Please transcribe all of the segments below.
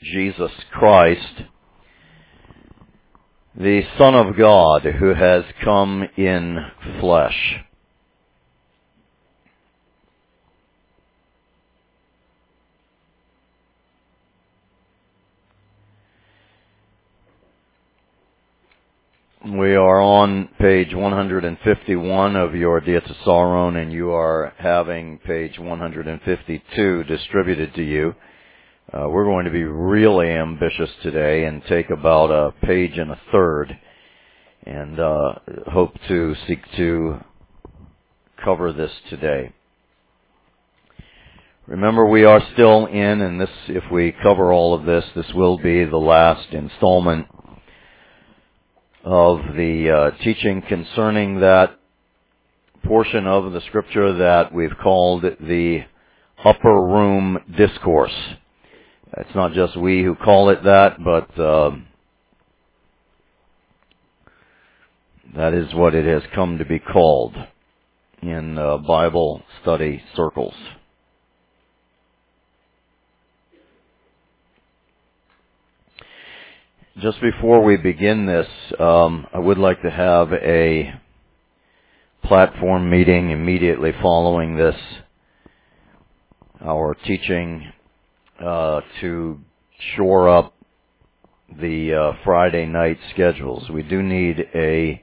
Jesus Christ, the Son of God who has come in flesh. We are on page 151 of your Diatessaron, and you are having page 152 distributed to you. We're going to be really ambitious today and take about a page and a third, and hope to seek to cover this today. Remember, we are still in, and this, if we cover all of this, this will be the last installment of the teaching concerning that portion of the Scripture that we've called the Upper Room Discourse. It's not just we who call it that, but that is what it has come to be called in Bible study circles. Just before we begin this, I would like to have a platform meeting immediately following this, our teaching, to shore up the Friday night schedules. We do need a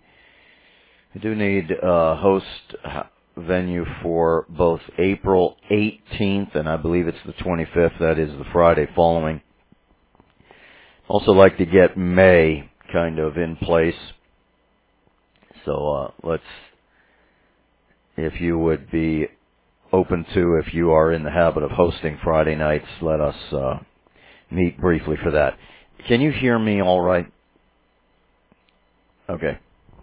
host venue for both April 18th and I believe it's the 25th. That is the Friday following. Also like to get May kind of in place. So let's, if you would be open to, if you are in the habit of hosting Friday nights, let us meet briefly for that. Can you hear me all right? Okay.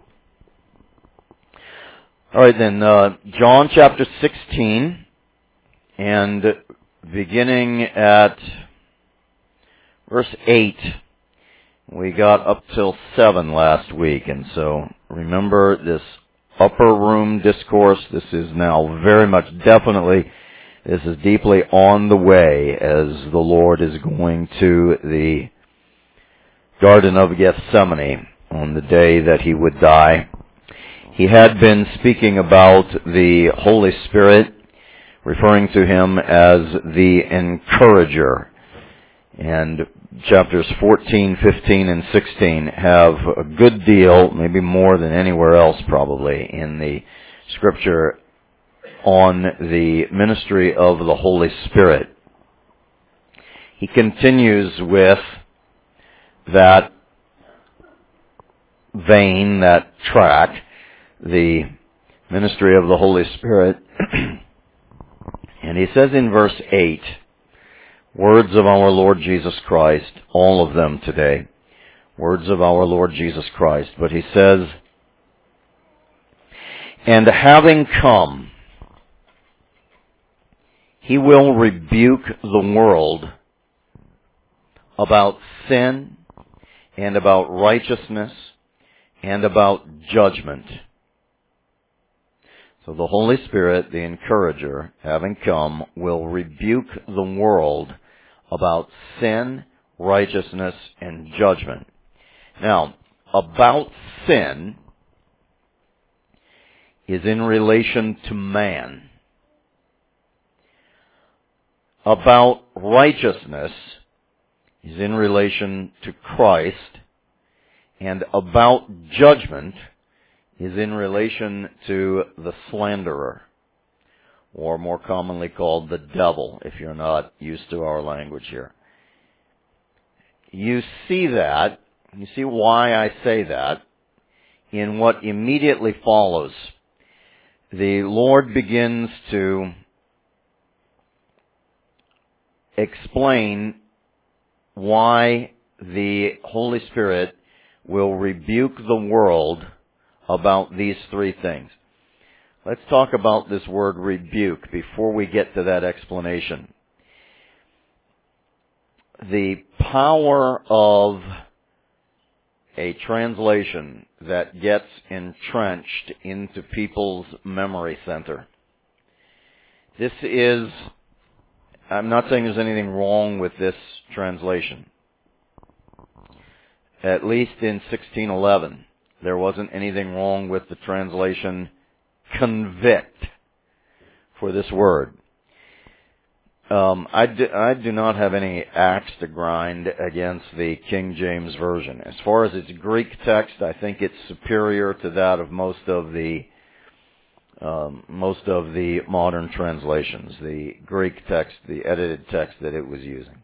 All right then, John chapter 16, and beginning at verse 8, we got up till 7 last week, and so remember this upper room discourse. This is now very much definitely, this is deeply on the way as the Lord is going to the Garden of Gethsemane on the day that he would die. He had been speaking about the Holy Spirit, referring to him as the encourager. And chapters 14, 15, and 16 have a good deal, maybe more than anywhere else probably, in the Scripture on the ministry of the Holy Spirit. He continues with that vein, that track, the ministry of the Holy Spirit. And he says in verse 8, words of our Lord Jesus Christ, all of them today, words of our Lord Jesus Christ. But he says, and having come, he will rebuke the world about sin and about righteousness and about judgment. So the Holy Spirit, the encourager, having come, will rebuke the world about sin, righteousness, and judgment. Now, about sin is in relation to man. About righteousness is in relation to Christ. And about judgment is in relation to the slanderer, or more commonly called the devil, if you're not used to our language here. You see that, you see why I say that, in what immediately follows. The Lord begins to explain why the Holy Spirit will rebuke the world about these three things. Let's talk about this word rebuke before we get to that explanation. The power of a translation that gets entrenched into people's memory center. This is, I'm not saying there's anything wrong with this translation. at least in 1611, there wasn't anything wrong with the translation convict for this word. I do not have any axe to grind against the King James Version. As far as its Greek text, I think it's superior to that of most of the modern translations, the Greek text, the edited text that it was using.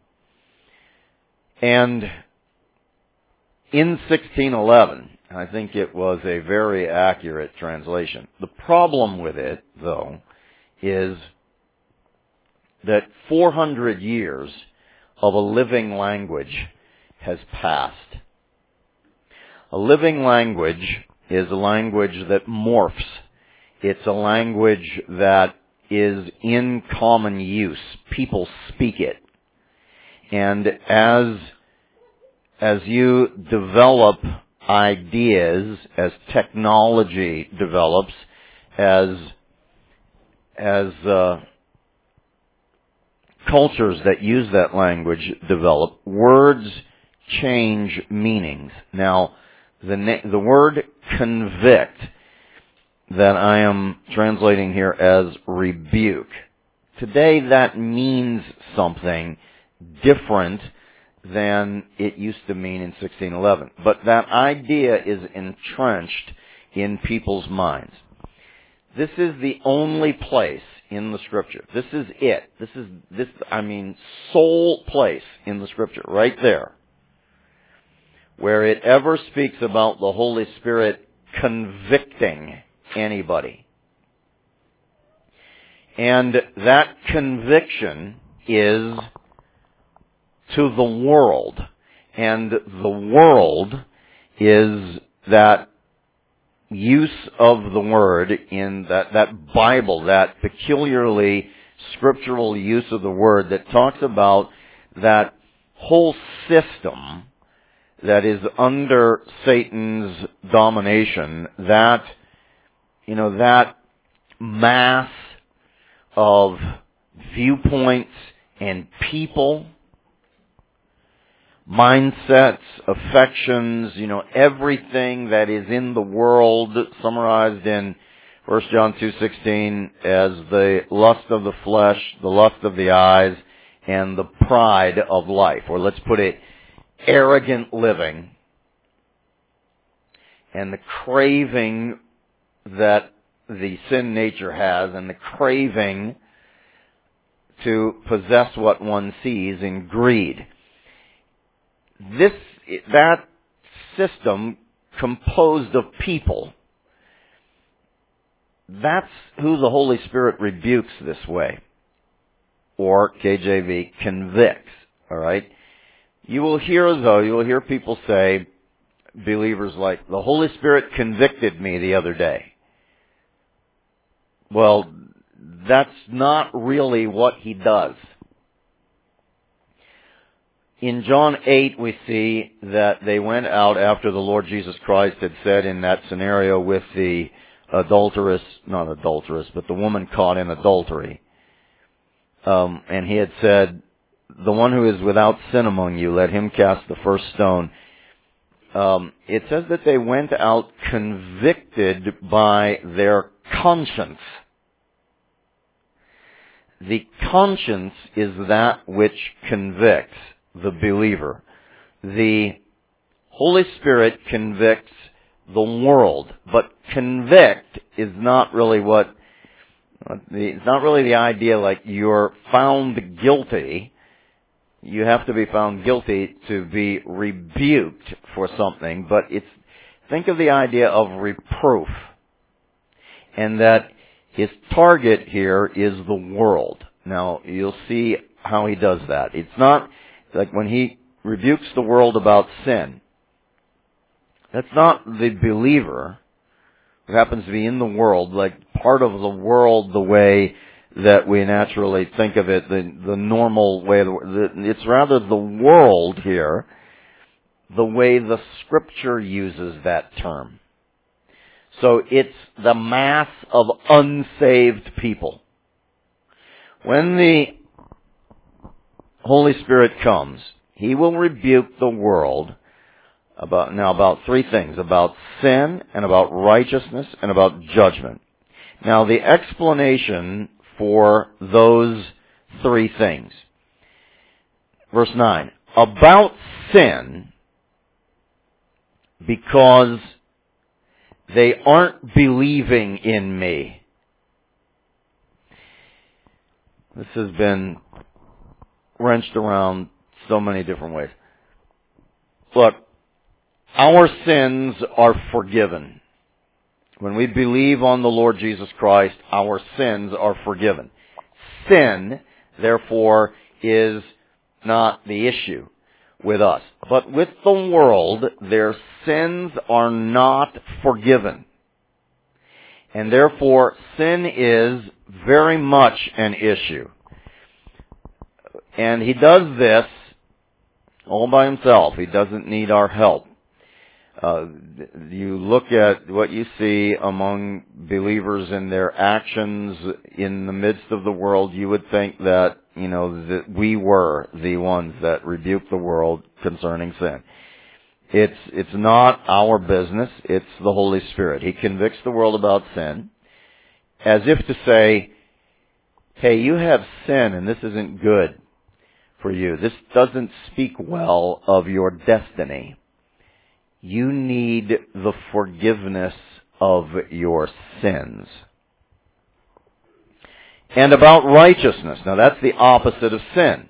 And in 1611, I think it was a very accurate translation. The problem with it, though, is that 400 years of a living language has passed. A living language is a language that morphs. It's a language that is in common use. People speak it. And as you develop ideas, as technology develops, as cultures that use that language develop, words change meanings. Now, the word convict that I am translating here as rebuke, today that means something different than it used to mean in 1611. But that idea is entrenched in people's minds. This is the only place in the Scripture. This is it. Sole place in the Scripture, right there, where it ever speaks about the Holy Spirit convicting anybody. And that conviction is to the world. And the world is that use of the word in that Bible, that peculiarly scriptural use of the word that talks about that whole system that is under Satan's domination, that mass of viewpoints and people, mindsets, affections, everything that is in the world, summarized in 1 John 2:16 as the lust of the flesh, the lust of the eyes, and the pride of life. Or let's put it, arrogant living, and the craving that the sin nature has, and the craving to possess what one sees in greed. That system composed of people, that's who the Holy Spirit rebukes this way. Or KJV, convicts. Alright? You will hear people say, believers like, the Holy Spirit convicted me the other day. Well, that's not really what He does. In John 8, we see that they went out after the Lord Jesus Christ had said in that scenario with the the woman caught in adultery. And He had said, the one who is without sin among you, let him cast the first stone. It says that they went out convicted by their conscience. The conscience is that which convicts the believer. The Holy Spirit convicts the world, but convict is not really it's not really the idea like you're found guilty. You have to be found guilty to be rebuked for something, but think of the idea of reproof. And that His target here is the world. Now, you'll see how He does that. It's not like when He rebukes the world about sin. That's not the believer who happens to be in the world, like part of the world the way that we naturally think of it, the normal way. It's rather the world here, the way the Scripture uses that term. So it's the mass of unsaved people. When the Holy Spirit comes, He will rebuke the world About three things, about sin and about righteousness and about judgment. Now, the explanation for those three things. Verse 9, about sin, because they aren't believing in me. This has been wrenched around so many different ways. Look, our sins are forgiven. When we believe on the Lord Jesus Christ, our sins are forgiven. Sin, therefore, is not the issue with us. But with the world, their sins are not forgiven. And therefore, sin is very much an issue. And he does this all by himself. He doesn't need our help. You look at what you see among believers in their actions in the midst of the world, you would think that, that we were the ones that rebuked the world concerning sin. It's not our business, it's the Holy Spirit. He convicts the world about sin as if to say, hey, you have sin and this isn't good for you. This doesn't speak well of your destiny. You need the forgiveness of your sins. And about righteousness. Now that's the opposite of sin.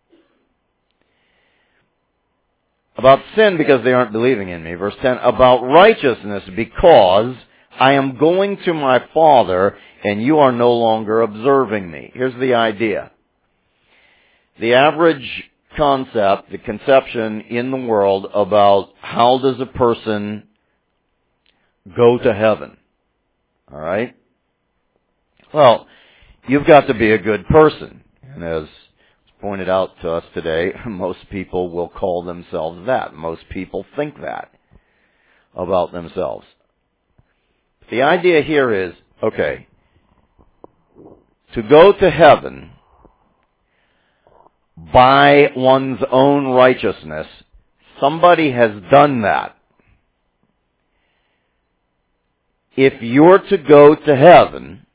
About sin because they aren't believing in me. Verse 10, about righteousness because I am going to my Father and you are no longer observing me. Here's the idea. The average concept, the conception in the world about how does a person go to heaven. All right? Well, you've got to be a good person. And as pointed out to us today, most people will call themselves that. Most people think that about themselves. The idea here is, okay, to go to heaven by one's own righteousness, somebody has done that. If you're to go to heaven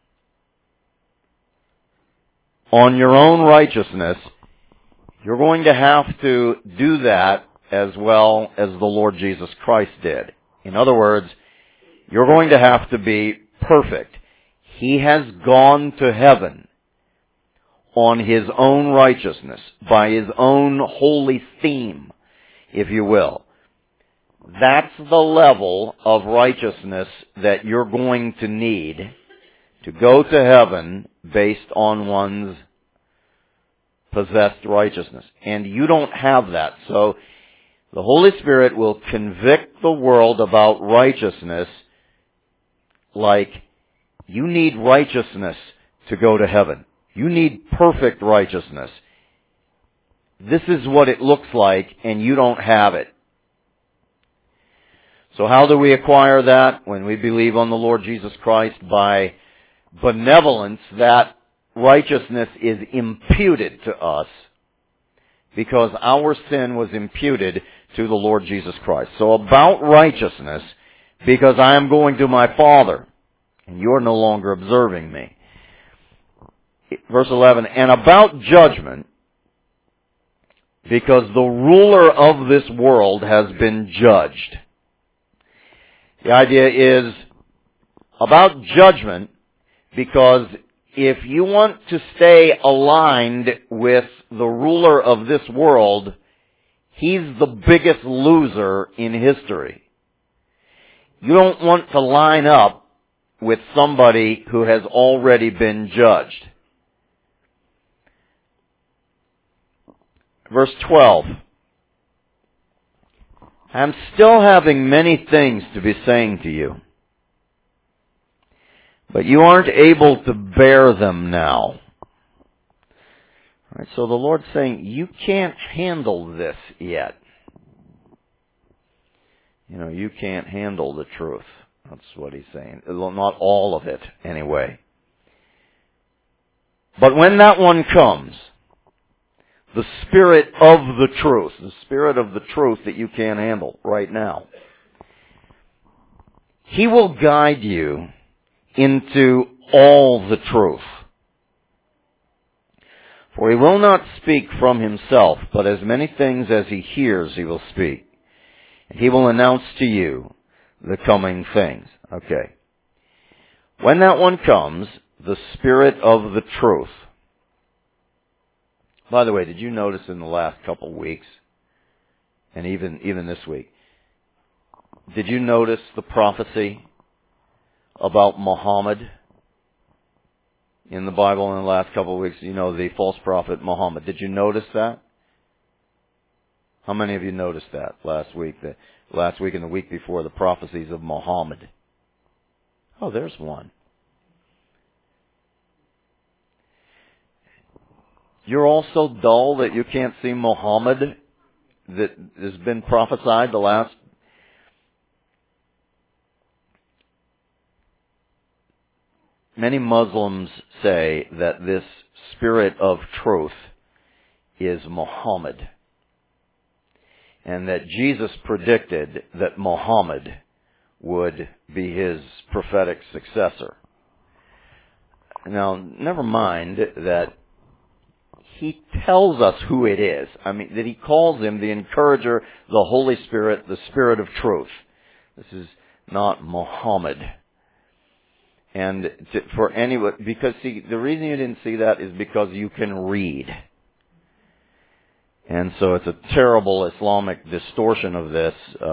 on your own righteousness, you're going to have to do that as well as the Lord Jesus Christ did. In other words, you're going to have to be perfect. He has gone to heaven on his own righteousness, by his own holy theme, if you will. That's the level of righteousness that you're going to need to go to heaven based on one's possessed righteousness. And you don't have that. So the Holy Spirit will convict the world about righteousness like you need righteousness to go to heaven. You need perfect righteousness. This is what it looks like, and you don't have it. So how do we acquire that? When we believe on the Lord Jesus Christ by benevolence, that righteousness is imputed to us because our sin was imputed to the Lord Jesus Christ. So about righteousness, because I am going to my Father, and you're no longer observing me. Verse 11, and about judgment, because the ruler of this world has been judged. The idea is about judgment, because if you want to stay aligned with the ruler of this world, he's the biggest loser in history. You don't want to line up with somebody who has already been judged. Verse 12. I'm still having many things to be saying to you, but you aren't able to bear them now. All right, so the Lord's saying, you can't handle this yet. You can't handle the truth. That's what he's saying. Not all of it, anyway. But when that one comes, the Spirit of the truth. The Spirit of the truth that you can't handle right now. He will guide you into all the truth. For he will not speak from himself, but as many things as he hears he will speak. And he will announce to you the coming things. Okay. When that one comes, the Spirit of the truth. By the way, did you notice in the last couple weeks, and even this week, did you notice the prophecy about Muhammad in the Bible in the last couple of weeks? You know, the false prophet Muhammad. Did you notice that? How many of you noticed that last week? Last week and the week before, the prophecies of Muhammad. Oh, there's one. You're all so dull that you can't see Muhammad that has been prophesied the last... Many Muslims say that this Spirit of truth is Muhammad, and that Jesus predicted that Muhammad would be his prophetic successor. Now, never mind that he tells us who it is. I mean, that he calls him the Encourager, the Holy Spirit, the Spirit of truth. This is not Muhammad. And for anyone, because see, the reason you didn't see that is because you can read. And so it's a terrible Islamic distortion of this,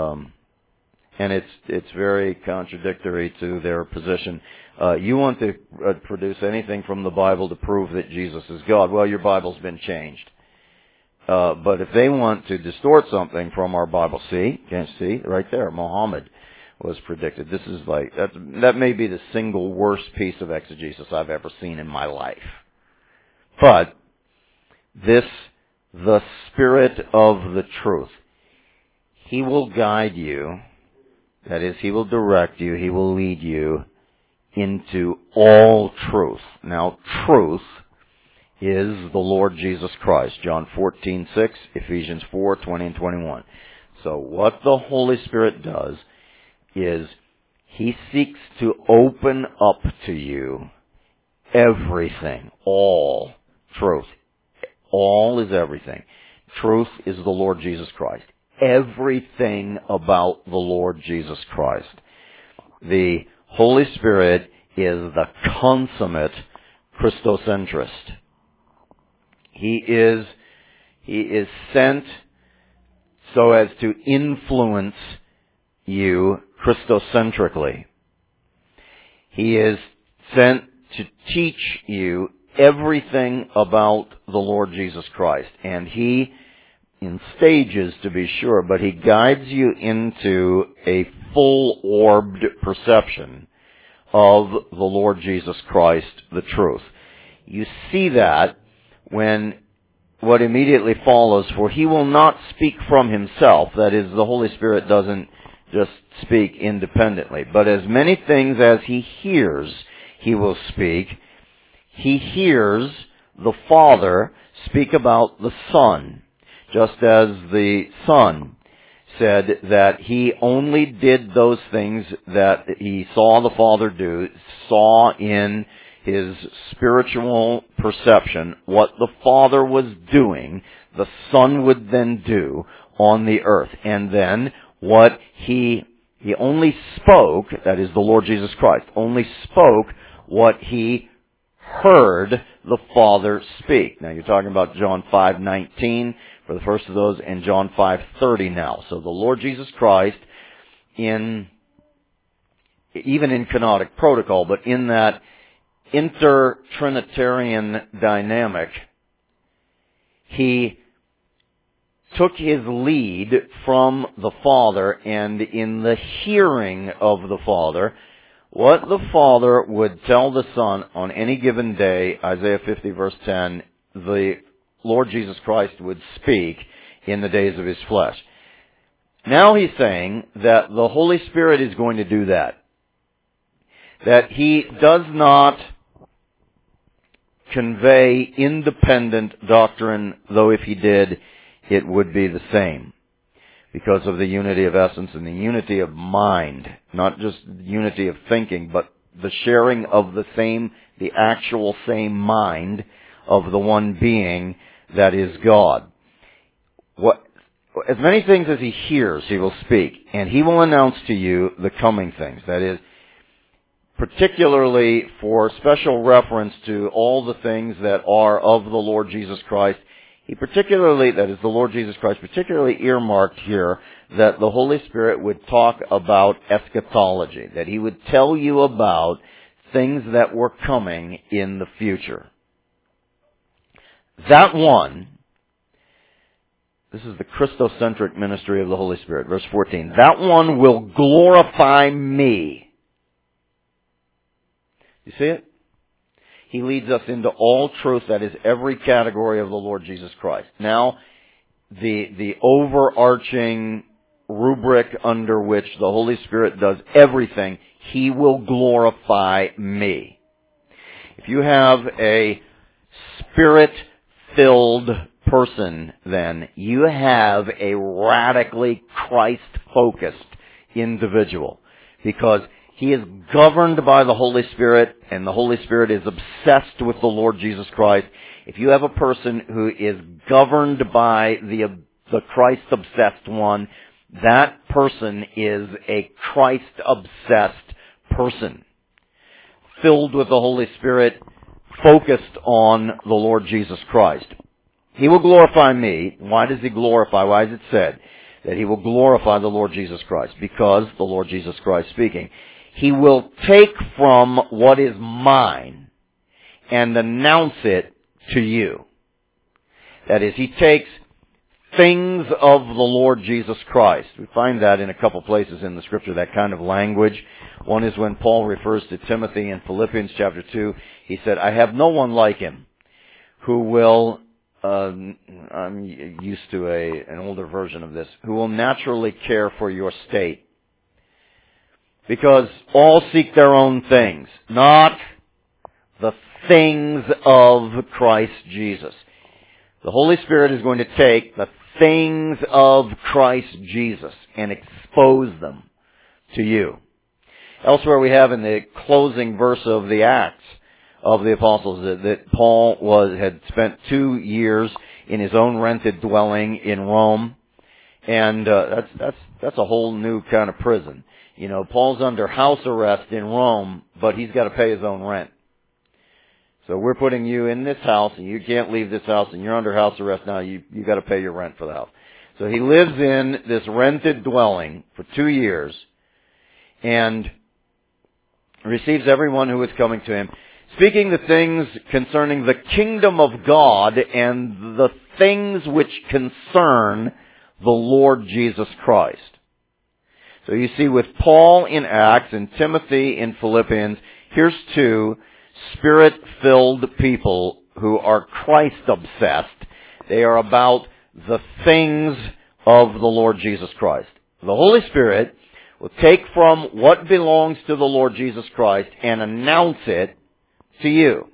and it's very contradictory to their position. You want to produce anything from the Bible to prove that Jesus is God. Well, your Bible's been changed. But if they want to distort something from our Bible, can't see, right there, Muhammad was predicted. This is like, that may be the single worst piece of exegesis I've ever seen in my life. But the Spirit of the truth, he will guide you, that is, he will direct you, he will lead you into all truth. Now, truth is the Lord Jesus Christ. John 14:6, Ephesians 4:20 and 21. So what the Holy Spirit does is he seeks to open up to you everything, all truth. All is everything. Truth is the Lord Jesus Christ. Everything about the Lord Jesus Christ. The Holy Spirit is the consummate Christocentrist. He is sent so as to influence you Christocentrically. He is sent to teach you everything about the Lord Jesus Christ. And he, in stages to be sure, but he guides you into a full-orbed perception of the Lord Jesus Christ, the truth. You see that when what immediately follows, for he will not speak from himself, that is, the Holy Spirit doesn't just speak independently, but as many things as he hears, he will speak. He hears the Father speak about the Son, just as the Son said that he only did those things that he saw the Father do, saw in his spiritual perception what the Father was doing, the Son would then do on the earth. And then what he only spoke, that is the Lord Jesus Christ, only spoke what he heard the Father speak. Now you're talking about John 5:19 for the first of those, and John 5:30 now. So the Lord Jesus Christ, even in kenotic protocol, but in that inter-Trinitarian dynamic, he took his lead from the Father, and in the hearing of the Father, what the Father would tell the Son on any given day, Isaiah 50 verse 10, the Lord Jesus Christ would speak in the days of his flesh. Now he's saying that the Holy Spirit is going to do that. That he does not convey independent doctrine, though if he did, it would be the same. Because of the unity of essence and the unity of mind. Not just unity of thinking, but the sharing of the actual same mind of the one being that is God. As many things as he hears, he will speak, and he will announce to you the coming things. That is, particularly for special reference to all the things that are of the Lord Jesus Christ. He particularly, that is the Lord Jesus Christ, particularly earmarked here that the Holy Spirit would talk about eschatology, that he would tell you about things that were coming in the future. That one, this is the Christocentric ministry of the Holy Spirit, verse 14, that one will glorify me. You see it? He leads us into all truth, that is every category of the Lord Jesus Christ. Now, the overarching rubric under which the Holy Spirit does everything, he will glorify me. If you have a Spirit-filled person, then you have a radically Christ-focused individual, because he is governed by the Holy Spirit, and the Holy Spirit is obsessed with the Lord Jesus Christ. If you have a person who is governed by the Christ-obsessed one, that person is a Christ-obsessed person, filled with the Holy Spirit, focused on the Lord Jesus Christ. He will glorify me. Why does he glorify? Why is it said that he will glorify the Lord Jesus Christ? Because the Lord Jesus Christ speaking. He will take from what is mine and announce it to you. That is, he takes things of the Lord Jesus Christ. We find that in a couple places in the Scripture, that kind of language. One is when Paul refers to Timothy in Philippians chapter 2. He said, I have no one like him who will, I'm used to an older version of this, who will naturally care for your state. Because all seek their own things, not the things of Christ Jesus. The Holy Spirit is going to take the things of Christ Jesus and expose them to you. Elsewhere we have in the closing verse of the Acts of the Apostles that Paul had spent 2 years in his own rented dwelling in Rome, and that's a whole new kind of prison. You know, Paul's under house arrest in Rome, but he's got to pay his own rent. So we're putting you in this house, and you can't leave this house, and you're under house arrest now. You got to pay your rent for the house. So he lives in this rented dwelling for 2 years, and receives everyone who is coming to him, speaking the things concerning the kingdom of God and the things which concern the Lord Jesus Christ. So you see, with Paul in Acts and Timothy in Philippians, here's two Spirit-filled people who are Christ-obsessed. They are about the things of the Lord Jesus Christ. The Holy Spirit will take from what belongs to the Lord Jesus Christ and announce it to you.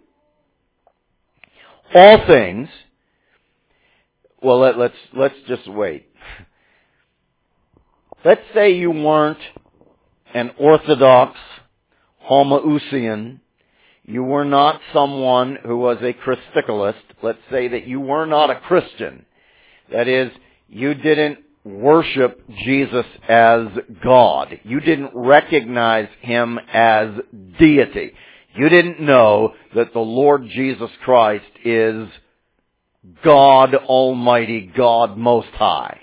All things, well, let's just wait. Let's say you weren't an Orthodox Homoousian. You were not someone who was a Christicalist. Let's say that you were not a Christian. That is, you didn't worship Jesus as God. You didn't recognize him as deity. You didn't know that the Lord Jesus Christ is God Almighty, God Most High.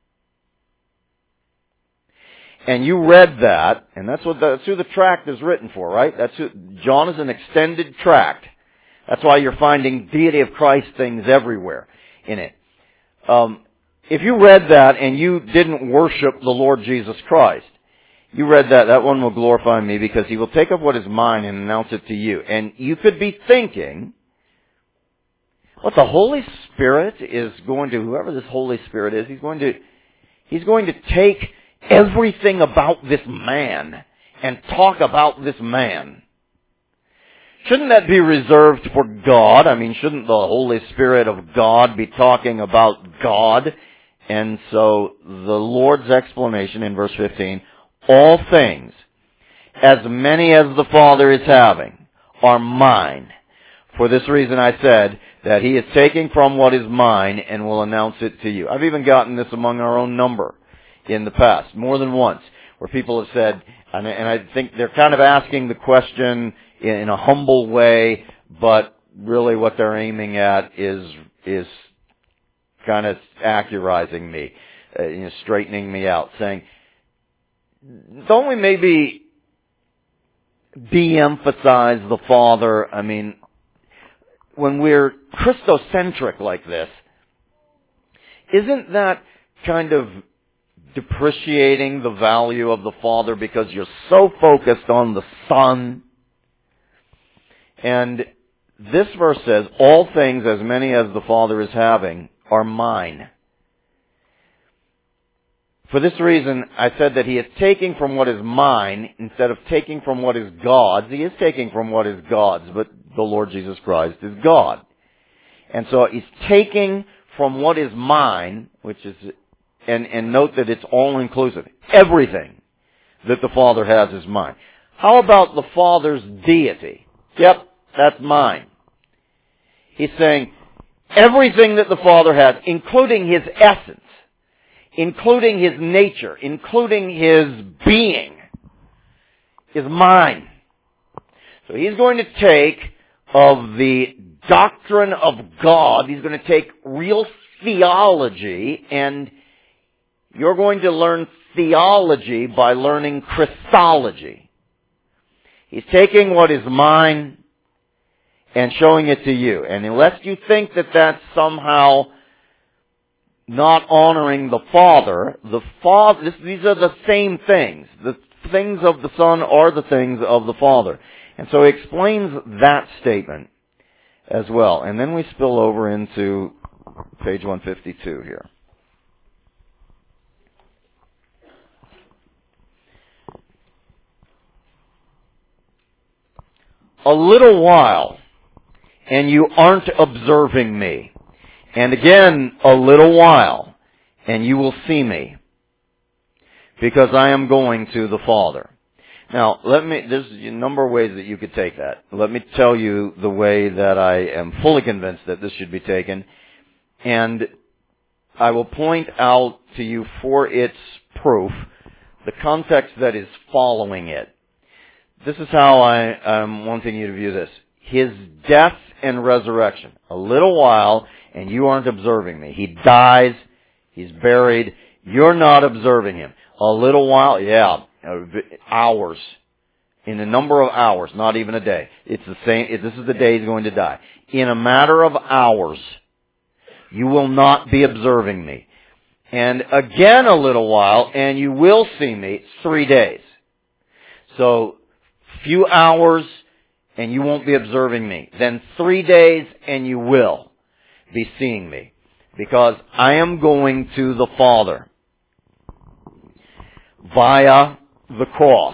And you read that, and that's who the tract is written for, right? John is an extended tract. That's why you're finding deity of Christ things everywhere in it. If you read that and you didn't worship the Lord Jesus Christ, you read that one will glorify me because he will take up what is mine and announce it to you. And you could be thinking, what the Holy Spirit is going to, whoever this Holy Spirit is, he's going to take everything about this man and talk about this man. Shouldn't that be reserved for God? I mean, shouldn't the Holy Spirit of God be talking about God? And so the Lord's explanation in verse 15, all things, as many as the Father is having, are mine. For this reason I said that he is taking from what is mine and will announce it to you. I've even gotten this among our own number in the past, more than once, where people have said, and I think they're kind of asking the question in a humble way, but really what they're aiming at is kind of accurizing me, straightening me out, saying, don't we maybe de-emphasize the Father? I mean, when we're Christocentric like this, isn't that kind of depreciating the value of the Father because you're so focused on the Son? And this verse says, all things, as many as the Father is having, are mine. For this reason, I said that he is taking from what is mine instead of taking from what is God's. He is taking from what is God's, but the Lord Jesus Christ is God. And so he's taking from what is mine, which is, and note that it's all inclusive. Everything that the Father has is mine. How about the Father's deity? Yep, that's mine. He's saying everything that the Father has, including his essence, including his nature, including his being, is mine. So he's going to take of the doctrine of God, he's going to take real theology, and you're going to learn theology by learning Christology. He's taking what is mine and showing it to you. And unless you think that that's somehow not honoring the Father, these are the same things. The things of the Son are the things of the Father. And so he explains that statement as well. And then we spill over into page 152 here. A little while, and you aren't observing me. And again, a little while, and you will see me, because I am going to the Father. Now, there's a number of ways that you could take that. Let me tell you the way that I am fully convinced that this should be taken, and I will point out to you for its proof the context that is following it. This is how I am wanting you to view this. His death and resurrection. A little while, and you aren't observing me. He dies, he's buried, you're not observing him. A little while, hours. In a number of hours, not even a day. It's the same, this is the day he's going to die. In a matter of hours, you will not be observing me. And again a little while, and you will see me 3 days. So, few hours, and you won't be observing me. Then 3 days, and you will be seeing me. Because I am going to the Father via the cross.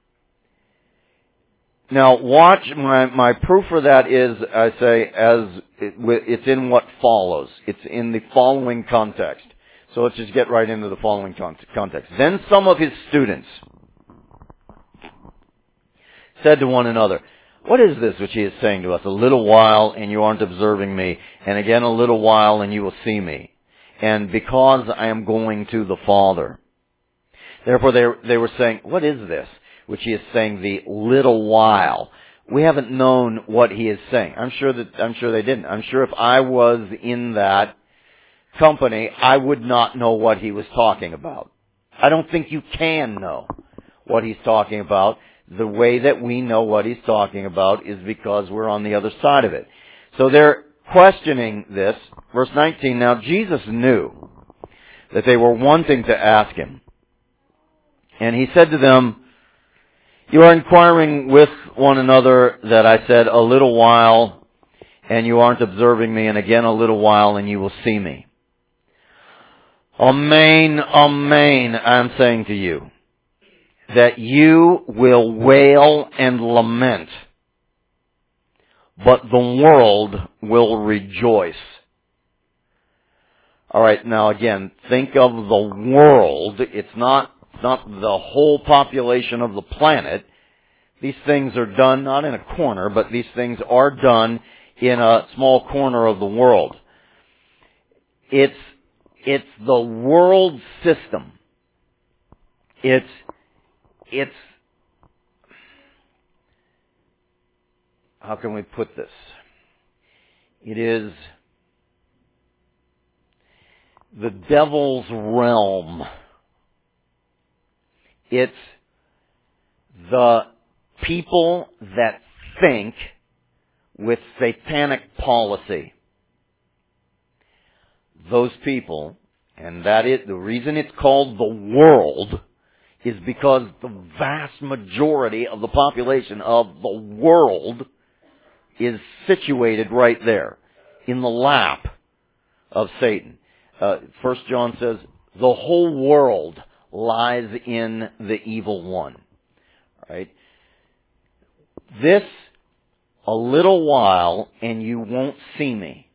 Now watch, my proof for that is, I say, it's in what follows. It's in the following context. So let's just get right into the following context. Then some of his students said to one another, what is this which he is saying to us? A little while and you aren't observing me, and again a little while and you will see me. And because I am going to the Father. Therefore they were saying, what is this which he is saying, the little while? We haven't known what he is saying. I'm sure they didn't. I'm sure if I was in that company, I would not know what he was talking about. I don't think you can know what he's talking about. The way that we know what he's talking about is because we're on the other side of it. So they're questioning this. Verse 19, now Jesus knew that they were wanting to ask him. And he said to them, you are inquiring with one another that I said a little while and you aren't observing me, and again a little while and you will see me. Amen, amen, I'm saying to you, that you will wail and lament, but the world will rejoice. All right, now again, think of the world. It's not the whole population of the planet. These things are done not in a corner, but these things are done in a small corner of the world. It's the world system. It's how can we put this? It is the devil's realm. It's the people that think with satanic policy. Those people, and that is the reason it's called the world, is because the vast majority of the population of the world is situated right there in the lap of Satan. 1 John says, the whole world lies in the evil one. Right? This, a little while, and you won't see me,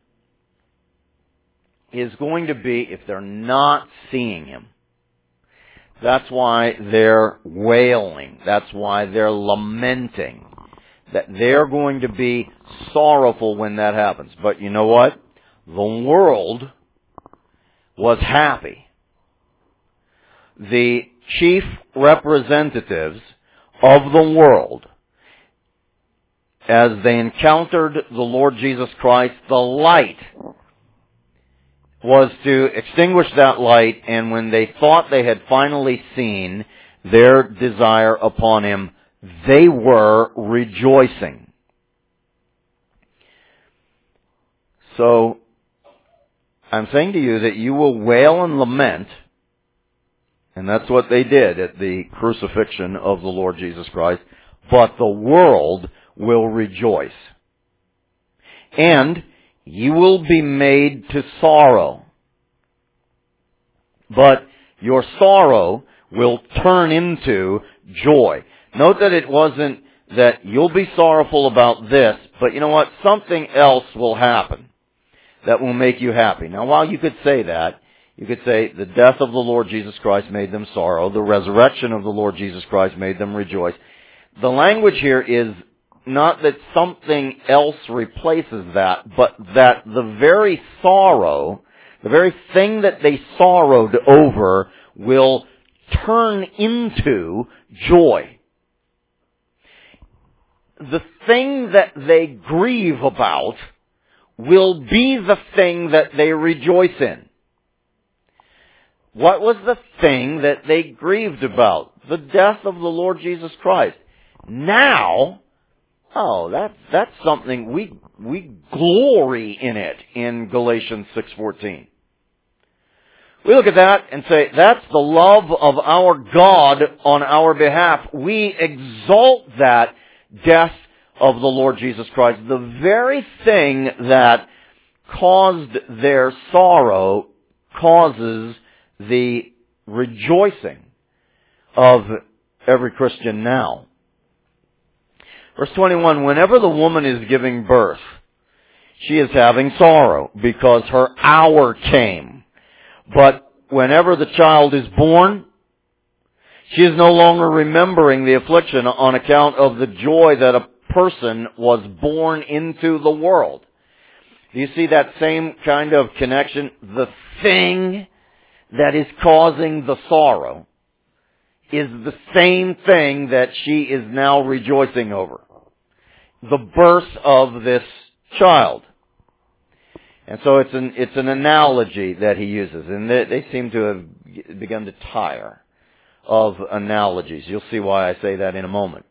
is going to be, if they're not seeing him, that's why they're wailing. That's why they're lamenting. That they're going to be sorrowful when that happens. But you know what? The world was happy. The chief representatives of the world, as they encountered the Lord Jesus Christ, the light was to extinguish that light, and when they thought they had finally seen their desire upon him, they were rejoicing. So, I'm saying to you that you will wail and lament, and that's what they did at the crucifixion of the Lord Jesus Christ, but the world will rejoice. And you will be made to sorrow. But your sorrow will turn into joy. Note that it wasn't that you'll be sorrowful about this, but you know what? Something else will happen that will make you happy. Now, while you could say that, you could say the death of the Lord Jesus Christ made them sorrow. The resurrection of the Lord Jesus Christ made them rejoice. The language here is not that something else replaces that, but that the very sorrow, the very thing that they sorrowed over, will turn into joy. The thing that they grieve about will be the thing that they rejoice in. What was the thing that they grieved about? The death of the Lord Jesus Christ. Now, that's something we glory in it in Galatians 6:14. We look at that and say, that's the love of our God on our behalf. We exalt that death of the Lord Jesus Christ. The very thing that caused their sorrow causes the rejoicing of every Christian now. Verse 21, whenever the woman is giving birth, she is having sorrow because her hour came. But whenever the child is born, she is no longer remembering the affliction on account of the joy that a person was born into the world. Do you see that same kind of connection? The thing that is causing the sorrow is the same thing that she is now rejoicing over. The birth of this child. And so it's an analogy that he uses, and they seem to have begun to tire of analogies. You'll see why I say that in a moment.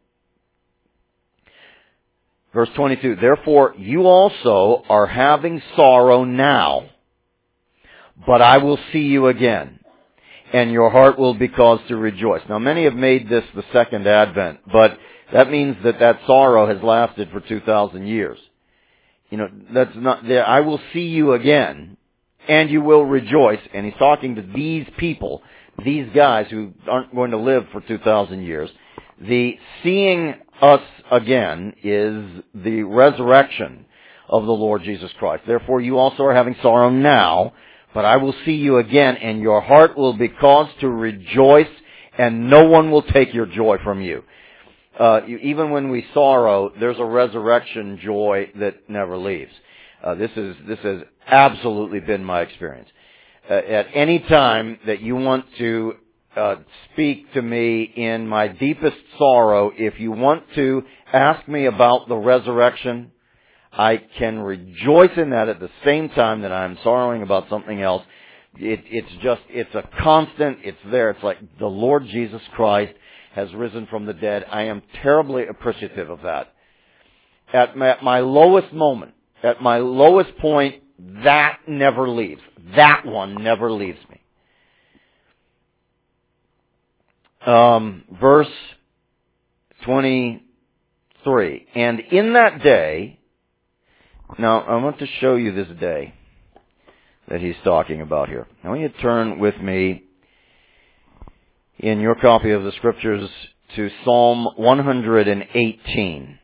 Verse 22, therefore you also are having sorrow now, but I will see you again, and your heart will be caused to rejoice. Now many have made this the second advent, but that means that sorrow has lasted for 2,000 years. You know, that's not there. I will see you again, and you will rejoice. And he's talking to these people, these guys who aren't going to live for 2,000 years. The seeing us again is the resurrection of the Lord Jesus Christ. Therefore you also are having sorrow now, but I will see you again, and your heart will be caused to rejoice, and no one will take your joy from you. Even when we sorrow, there's a resurrection joy that never leaves. This has absolutely been my experience. At any time that you want to speak to me in my deepest sorrow, if you want to ask me about the resurrection, I can rejoice in that at the same time that I'm sorrowing about something else. It's a constant, it's there. It's like the Lord Jesus Christ has risen from the dead. I am terribly appreciative of that. At my lowest moment, at my lowest point, that never leaves. That one never leaves me. Verse 23. And in that day, now I want to show you this day that he's talking about here. I want you to turn with me in your copy of the Scriptures to Psalm 118.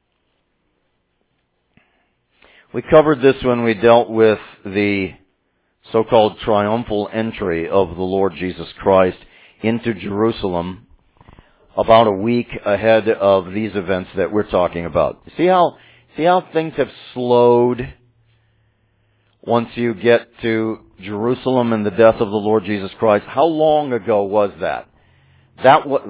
We covered this when we dealt with the so-called triumphal entry of the Lord Jesus Christ into Jerusalem about a week ahead of these events that we're talking about. See how things have slowed once you get to Jerusalem and the death of the Lord Jesus Christ? How long ago was that? That was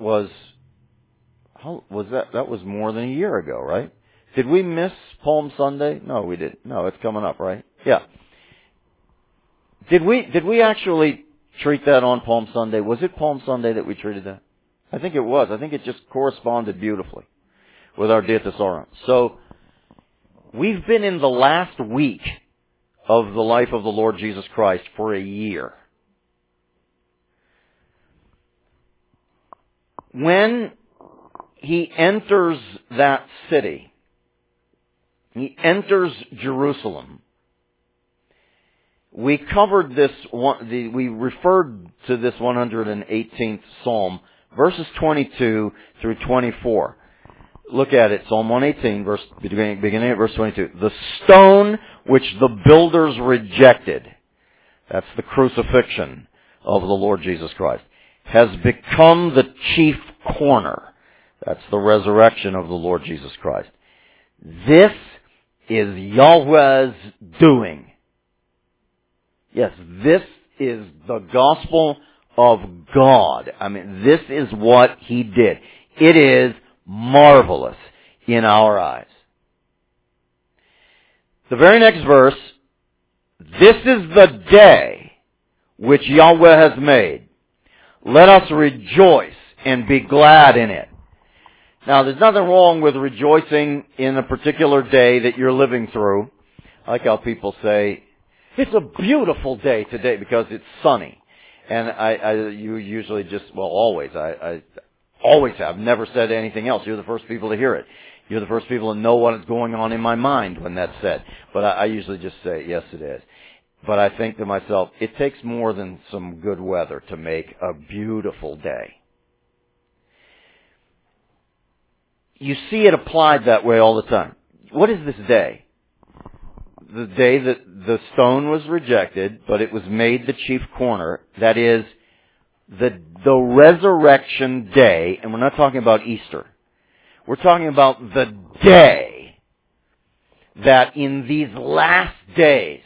more than a year ago, right? Did we miss Palm Sunday? No, we didn't. No, it's coming up, right? Yeah. Did we actually treat that on Palm Sunday? Was it Palm Sunday that we treated that? I think it was. I think it just corresponded beautifully with our Dia Thesaurus. So, we've been in the last week of the life of the Lord Jesus Christ for a year. When he enters that city, he enters Jerusalem. We covered this we referred to this 118th Psalm, verses 22 through 24. Look at it, Psalm 118, beginning at verse 22. The stone which the builders rejected, that's the crucifixion of the Lord Jesus Christ, has become the chief corner. That's the resurrection of the Lord Jesus Christ. This is Yahweh's doing. Yes, this is the gospel of God. I mean, this is what he did. It is marvelous in our eyes. The very next verse, this is the day which Yahweh has made. Let us rejoice and be glad in it. Now, there's nothing wrong with rejoicing in a particular day that you're living through. I like how people say, it's a beautiful day today because it's sunny. And you usually just, I always have never said anything else. You're the first people to hear it. You're the first people to know what is going on in my mind when that's said. But I usually just say, yes, it is. But I think to myself, it takes more than some good weather to make a beautiful day. You see it applied that way all the time. What is this day? The day that the stone was rejected, but it was made the chief corner. That is the resurrection day, and we're not talking about Easter. We're talking about the day that in these last days,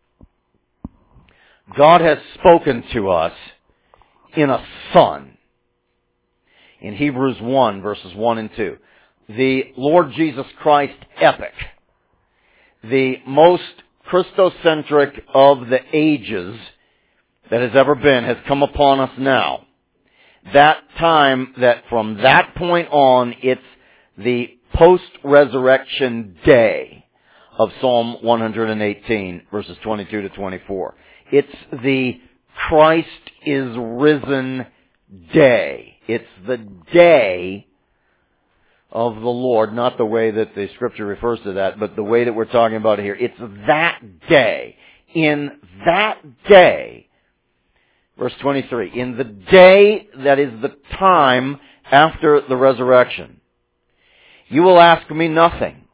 God has spoken to us in a Son. In Hebrews 1, verses 1 and 2. The Lord Jesus Christ epic. The most Christocentric of the ages that has ever been has come upon us now. That time, that from that point on, it's the post-resurrection day of Psalm 118, verses 22 to 24. It's the Christ is risen day. It's the day of the Lord, not the way that the Scripture refers to that, but the way that we're talking about here. It's that day. In that day, verse 23, in the day that is the time after the resurrection. You will ask me nothing.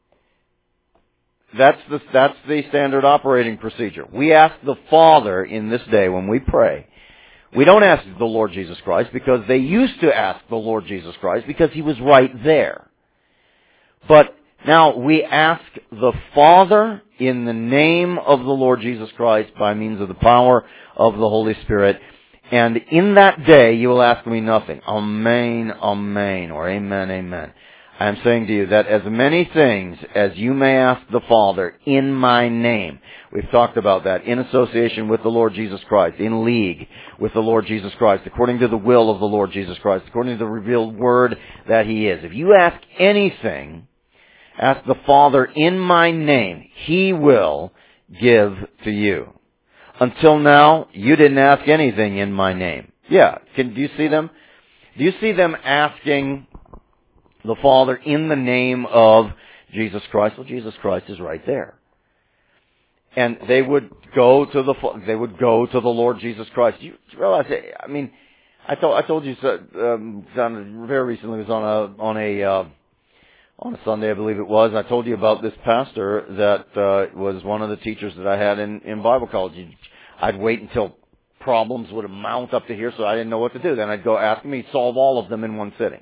That's the standard operating procedure. We ask the Father in this day when we pray. We don't ask the Lord Jesus Christ because they used to ask the Lord Jesus Christ because He was right there. But now we ask the Father in the name of the Lord Jesus Christ by means of the power of the Holy Spirit. And in that day you will ask me nothing. Amen, amen, or amen, amen. I am saying to you that as many things as you may ask the Father in my name, we've talked about that, in association with the Lord Jesus Christ, in league with the Lord Jesus Christ, according to the will of the Lord Jesus Christ, according to the revealed word that He is. If you ask anything, ask the Father in my name, He will give to you. Until now, you didn't ask anything in my name. Yeah, do you see them? Do you see them asking the Father in the name of Jesus Christ? Well, Jesus Christ is right there. And they would go to the Lord Jesus Christ. You realize, I mean, I told you very recently, it was on a Sunday, I believe it was. I told you about this pastor that was one of the teachers that I had in Bible college. I'd wait until problems would mount up to here, so I didn't know what to do. Then I'd go ask him. He'd solve all of them in one sitting.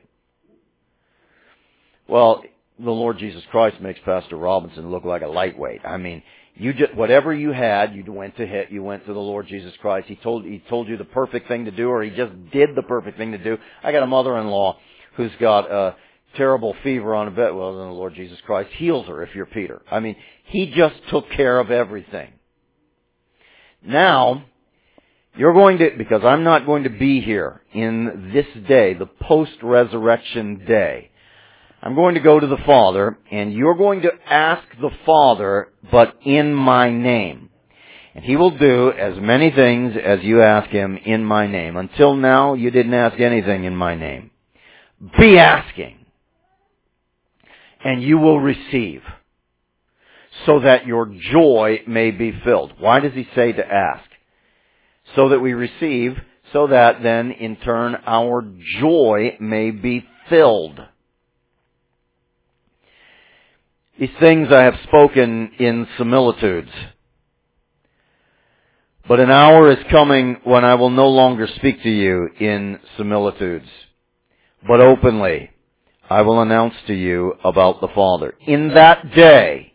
Well, the Lord Jesus Christ makes Pastor Robinson look like a lightweight. I mean, whatever you had, you went to the Lord Jesus Christ. He told you the perfect thing to do, or He just did the perfect thing to do. I got a mother-in-law who's got a terrible fever on a bed. Well, then the Lord Jesus Christ heals her if you're Peter. I mean, He just took care of everything. Now, because I'm not going to be here in this day, the post-resurrection day, I'm going to go to the Father, and you're going to ask the Father, but in my name. And He will do as many things as you ask Him in my name. Until now, you didn't ask anything in my name. Be asking, and you will receive, so that your joy may be filled. Why does He say to ask? So that we receive, so that then, in turn, our joy may be filled. These things I have spoken in similitudes. But an hour is coming when I will no longer speak to you in similitudes, but openly I will announce to you about the Father. In that day,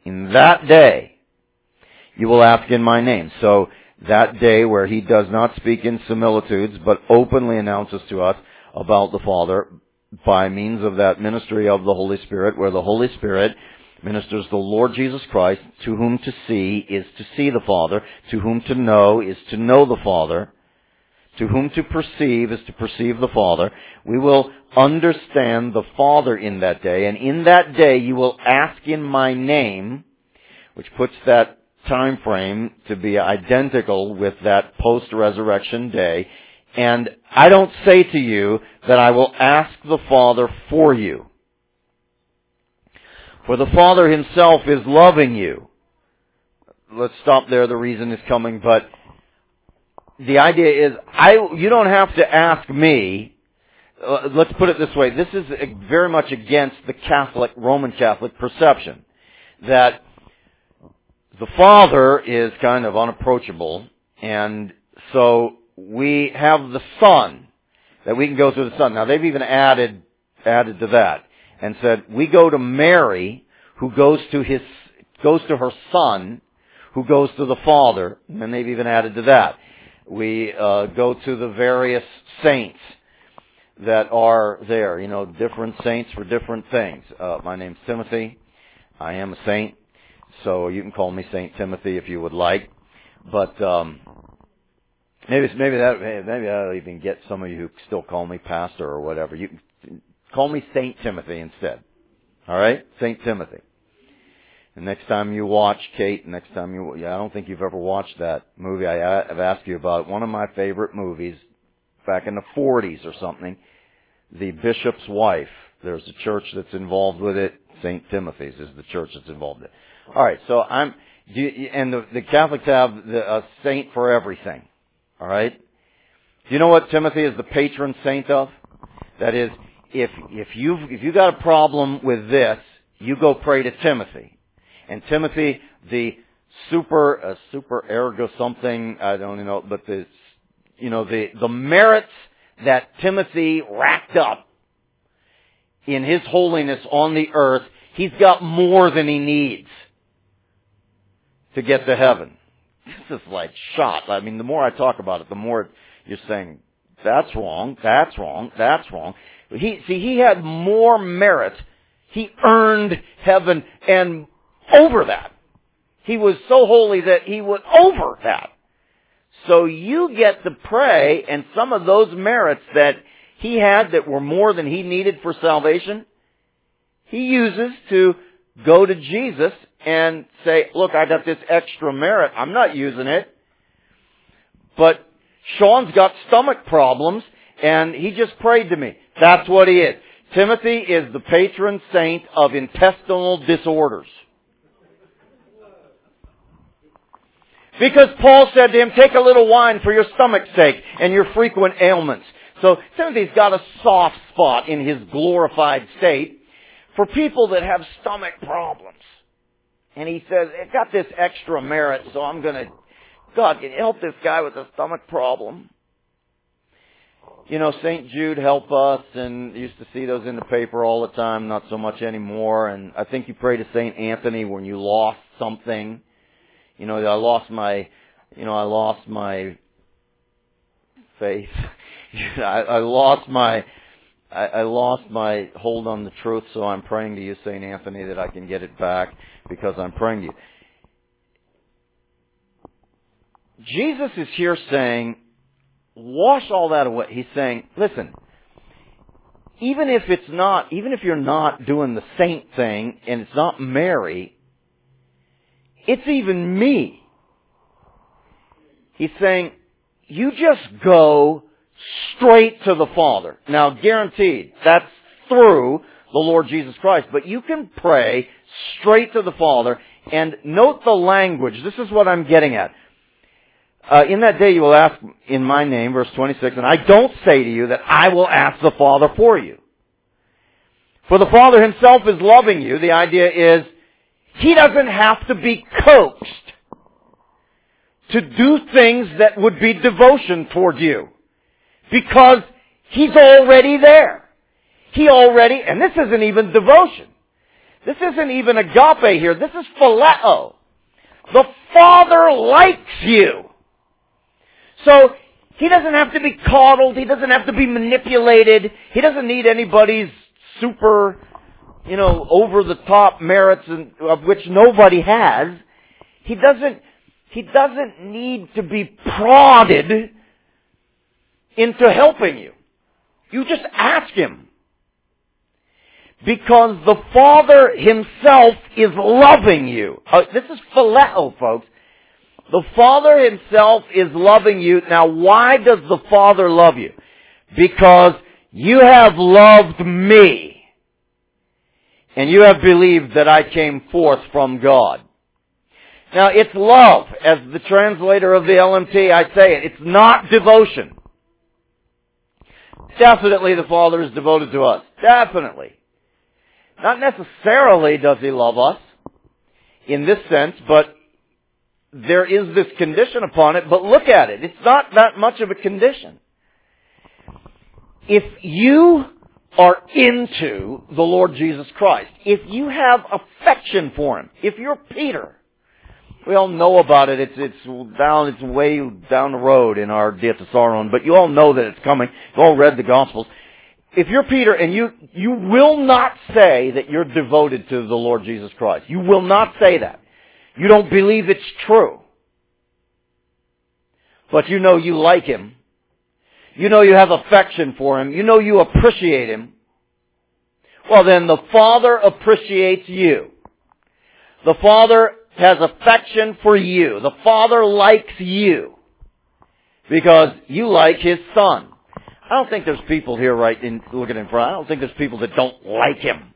you will ask in my name. So that day where He does not speak in similitudes, but openly announces to us about the Father by means of that ministry of the Holy Spirit, where the Holy Spirit ministers the Lord Jesus Christ. To whom to see is to see the Father. To whom to know is to know the Father. To whom to perceive is to perceive the Father. We will understand the Father in that day. And in that day you will ask in my name, which puts that time frame to be identical with that post-resurrection day. And I don't say to you that I will ask the Father for you. For the Father Himself is loving you. Let's stop there. The reason is coming. But the idea is, you don't have to ask me. Let's put it this way. This is very much against the Roman Catholic perception that the Father is kind of unapproachable. And so we have the Son, that we can go through the Son. Now they've even added to that. And said, we go to Mary, who goes to her Son, who goes to the Father, and they've even added to that. We go to the various saints that are there, different saints for different things. My name's Timothy. I am a saint, so you can call me Saint Timothy if you would like. But maybe that'll even get some of you who still call me pastor or whatever. You can call me Saint Timothy instead. All right? Saint Timothy. And next time you watch, Kate, I don't think you've ever watched that movie. I've asked you about it. One of my favorite movies back in the 40s or something, The Bishop's Wife. There's a church that's involved with it. St. Timothy's is the church that's involved in it. All right, so the Catholics have a saint for everything. All right? Do you know what Timothy is the patron saint of? That is, if you've got a problem with this, you go pray to Timothy. And Timothy, the super ergo something, I don't even know, but the merits that Timothy racked up in his holiness on the earth, he's got more than he needs to get to heaven. This is like shot. I mean, the more I talk about it, the more you're saying, that's wrong, that's wrong, that's wrong. He had more merit. He earned heaven, and over that. He was so holy that he was over that. So you get to pray, and some of those merits that he had that were more than he needed for salvation, he uses to go to Jesus and say, look, I got this extra merit. I'm not using it. But Sean's got stomach problems, and he just prayed to me. That's what he is. Timothy is the patron saint of intestinal disorders. Because Paul said to him, take a little wine for your stomach's sake and your frequent ailments. So Timothy's got a soft spot in his glorified state for people that have stomach problems. And he says, I got this extra merit, so I'm going to, God, can you help this guy with a stomach problem? You know, St. Jude Help Us, and used to see those in the paper all the time, not so much anymore. And I think you pray to St. Anthony when you lost something. You know, I lost my faith. I lost my hold on the truth, so I'm praying to you, St. Anthony, that I can get it back because I'm praying to you. Jesus is here saying, wash all that away. He's saying, listen, even if you're not doing the saint thing and it's not Mary, it's even me. He's saying, you just go straight to the Father. Now, guaranteed, that's through the Lord Jesus Christ. But you can pray straight to the Father. And note the language. This is what I'm getting at. In that day you will ask in my name, verse 26, and I don't say to you that I will ask the Father for you. For the Father Himself is loving you. The idea is, He doesn't have to be coaxed to do things that would be devotion toward you. Because He's already there. And this isn't even devotion. This isn't even agape here. This is phileo. The Father likes you. So, He doesn't have to be coddled. He doesn't have to be manipulated. He doesn't need anybody's super, over-the-top merits of which nobody has. He doesn't need to be prodded into helping you. You just ask Him. Because the Father Himself is loving you. This is phileo, folks. The Father Himself is loving you. Now, why does the Father love you? Because you have loved me. And you have believed that I came forth from God. Now, it's love. As the translator of the LMT, I say it. It's not devotion. Definitely the Father is devoted to us. Definitely. Not necessarily does He love us in this sense, but there is this condition upon it. But look at it. It's not that much of a condition. If you are into the Lord Jesus Christ, if you have affection for Him, if you're Peter, we all know about it. It's way down the road in our Diatessaron, but you all know that it's coming. You've all read the Gospels. If you're Peter and you will not say that you're devoted to the Lord Jesus Christ. You will not say that. You don't believe it's true. But you know you like Him. You know you have affection for Him. You know you appreciate Him. Well, then the Father appreciates you. The Father has affection for you. The Father likes you. Because you like His Son. I don't think there's people here looking in front. I don't think there's people that don't like Him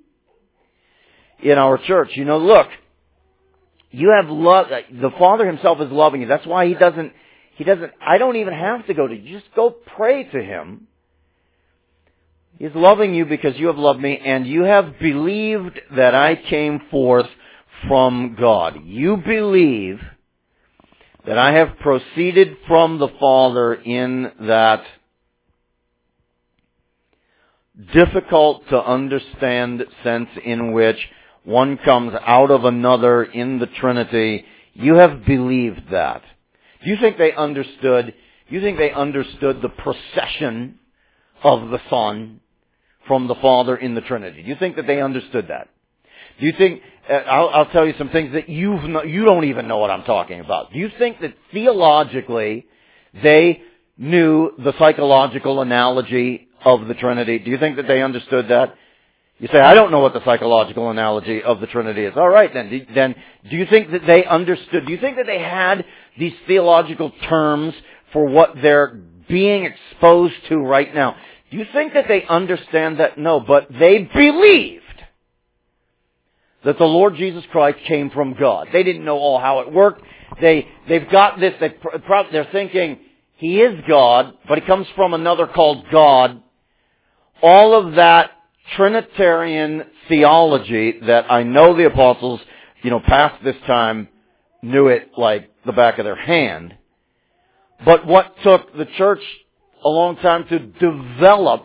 in our church. Look, you have love. The Father Himself is loving you. That's why He doesn't, I don't even have to go to you. Just go pray to Him. He's loving you because you have loved me, and you have believed that I came forth from God. You believe that I have proceeded from the Father in that difficult to understand sense in which one comes out of another in the Trinity. You have believed that. Do you think they understood? Do you think they understood the procession of the Son from the Father in the Trinity? Do you think that they understood that? Do you think, I'll tell you some things that you don't even know what I'm talking about. Do you think that theologically they knew the psychological analogy of the Trinity? Do you think that they understood that? You say, I don't know what the psychological analogy of the Trinity is. All right, then. Then, do you think that they understood? Do you think that they had these theological terms for what they're being exposed to right now? Do you think that they understand that? No, but they believed that the Lord Jesus Christ came from God. They didn't know all how it worked. They've got this. They're thinking He is God, but He comes from another called God. All of that Trinitarian theology that I know the apostles, past this time knew it like the back of their hand. But what took the church a long time to develop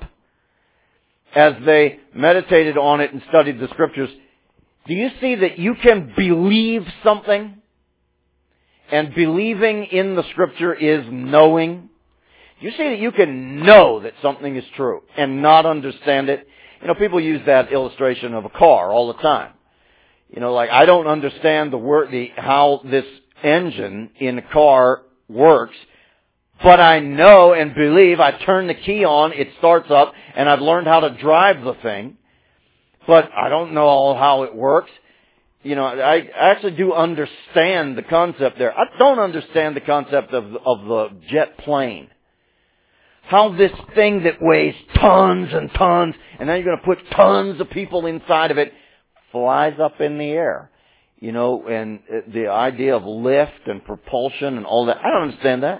as they meditated on it and studied the Scriptures, do you see that you can believe something? And believing in the Scripture is knowing. You see that you can know that something is true and not understand it. People use that illustration of a car all the time. Like I don't understand how this engine in a car works, but I know and believe. I turn the key on, it starts up, and I've learned how to drive the thing. But I don't know all how it works. I actually do understand the concept there. I don't understand the concept of the jet plane. How this thing that weighs tons and tons, and now you're going to put tons of people inside of it, flies up in the air. And the idea of lift and propulsion and all that. I don't understand that.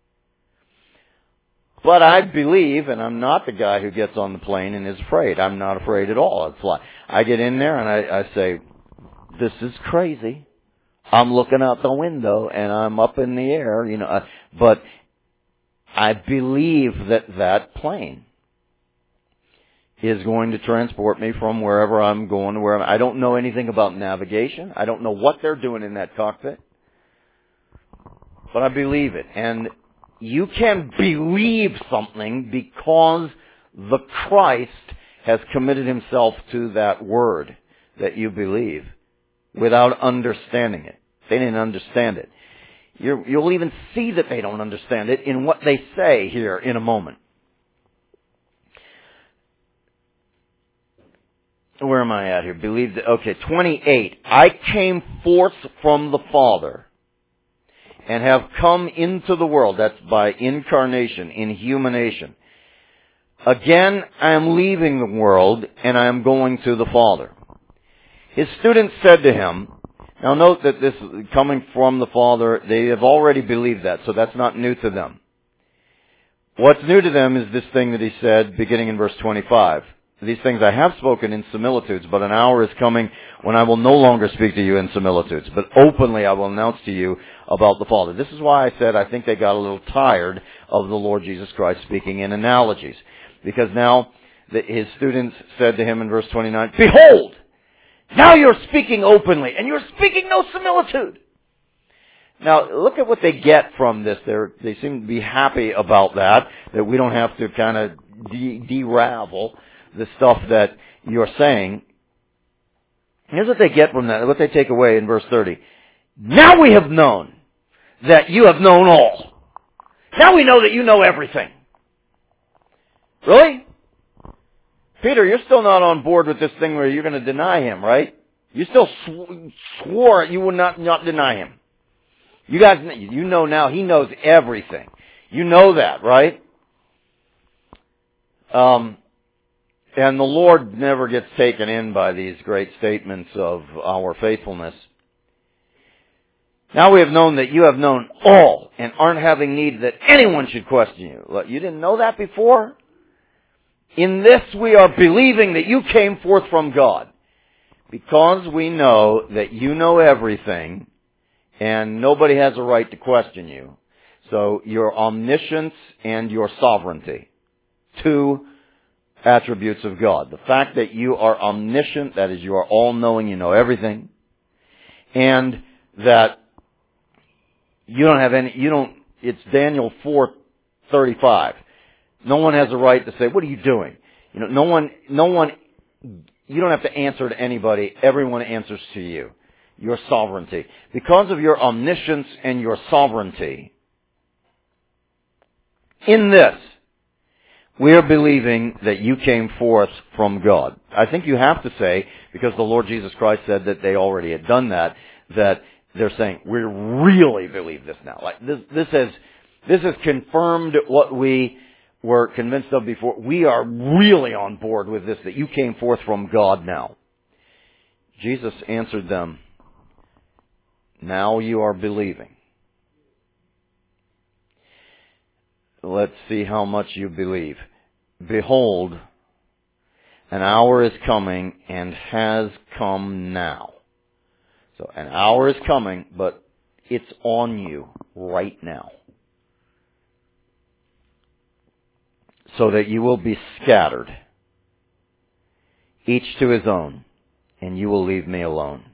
But I believe, and I'm not the guy who gets on the plane and is afraid. I'm not afraid at all. It's like, I get in there and I say, this is crazy. I'm looking out the window and I'm up in the air, but I believe that plane is going to transport me from wherever I'm going to wherever. I don't know anything about navigation. I don't know what they're doing in that cockpit. But I believe it. And you can believe something because the Christ has committed Himself to that word that you believe without understanding it. They didn't understand it. You'll even see that they don't understand it in what they say here in a moment. Where am I at here? Believe that. Okay, 28. I came forth from the Father and have come into the world. That's by incarnation, inhumanation. Again, I am leaving the world and I am going to the Father. His students said to him, now note that this coming from the Father, they have already believed that, so that's not new to them. What's new to them is this thing that he said, beginning in verse 25. These things I have spoken in similitudes, but an hour is coming when I will no longer speak to you in similitudes, but openly I will announce to you about the Father. This is why I said I think they got a little tired of the Lord Jesus Christ speaking in analogies. Because now his students said to him in verse 29, behold! Now you're speaking openly, and you're speaking no similitude. Now, look at what they get from this. They seem to be happy about that we don't have to kind of de-ravel the stuff that you're saying. Here's what they get from that, what they take away in verse 30. Now we have known that you have known all. Now we know that you know everything. Really? Peter, you're still not on board with this thing where you're going to deny Him, right? You still swore you would not deny Him. You guys, you know now He knows everything. You know that, right? And the Lord never gets taken in by these great statements of our faithfulness. Now we have known that you have known all and aren't having need that anyone should question you. Look, you didn't know that before? In this we are believing that you came forth from God, because we know that you know everything, and nobody has a right to question you. So your omniscience and your sovereignty, two attributes of God. The fact that you are omniscient, that is, you are all-knowing, you know everything, and that you don't have any, it's Daniel 4:35. No one has a right to say, what are you doing? No one, you don't have to answer to anybody. Everyone answers to you. Your sovereignty. Because of your omniscience and your sovereignty, in this, we are believing that you came forth from God. I think you have to say, because the Lord Jesus Christ said that they already had done that they're saying, we really believe this now. Like this has confirmed what we were convinced of before. We are really on board with this, that you came forth from God now. Jesus answered them, now you are believing. Let's see how much you believe. Behold, an hour is coming and has come now. So an hour is coming, but it's on you right now. So that you will be scattered, each to his own, and you will leave me alone.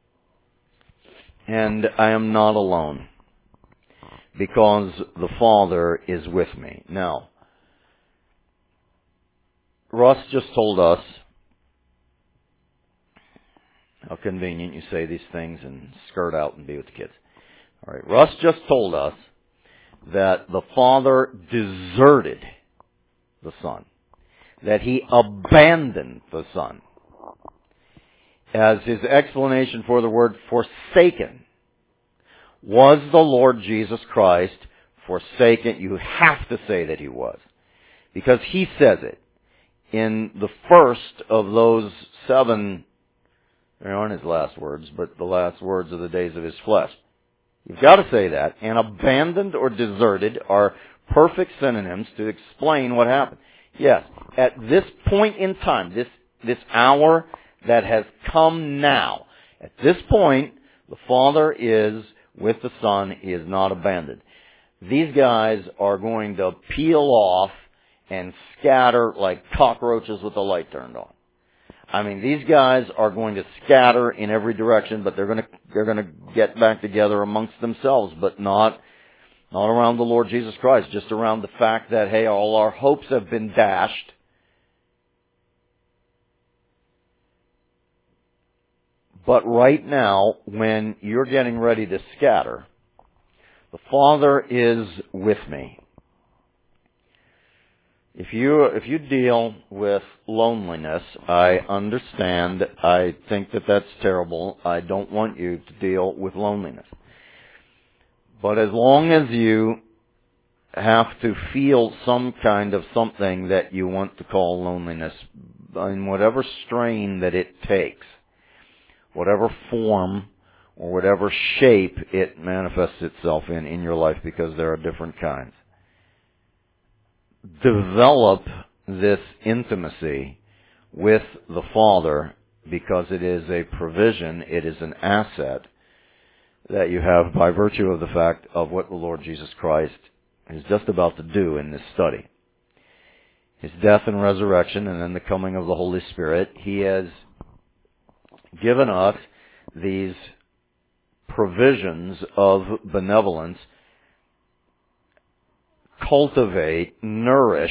And I am not alone, because the Father is with me. Now, Russ just told us, how convenient you say these things and skirt out and be with the kids. All right, Russ just told us that the Father deserted the Son, that he abandoned the Son. As his explanation for the word forsaken, was the Lord Jesus Christ forsaken? You have to say that he was, because he says it in the first of those 7, they aren't his last words, but the last words of the days of his flesh. You've got to say that. And abandoned or deserted are perfect synonyms to explain what happened. Yes, at this point in time, this hour that has come now, at this point, the Father is with the Son. He is not abandoned. These guys are going to peel off and scatter like cockroaches with the light turned on. I mean, these guys are going to scatter in every direction, but they're going to get back together amongst themselves, but not around the Lord Jesus Christ, just around the fact that, hey, all our hopes have been dashed. But right now, when you're getting ready to scatter, the Father is with me. If you deal with loneliness, I understand. I think that that's terrible. I don't want you to deal with loneliness. But as long as you have to feel some kind of something that you want to call loneliness, in whatever strain that it takes, whatever form or whatever shape it manifests itself in your life, because there are different kinds, develop this intimacy with the Father, because it is a provision, it is an asset that you have by virtue of the fact of what the Lord Jesus Christ is just about to do in this study. His death and resurrection, and then the coming of the Holy Spirit. He has given us these provisions of benevolence. Cultivate, nourish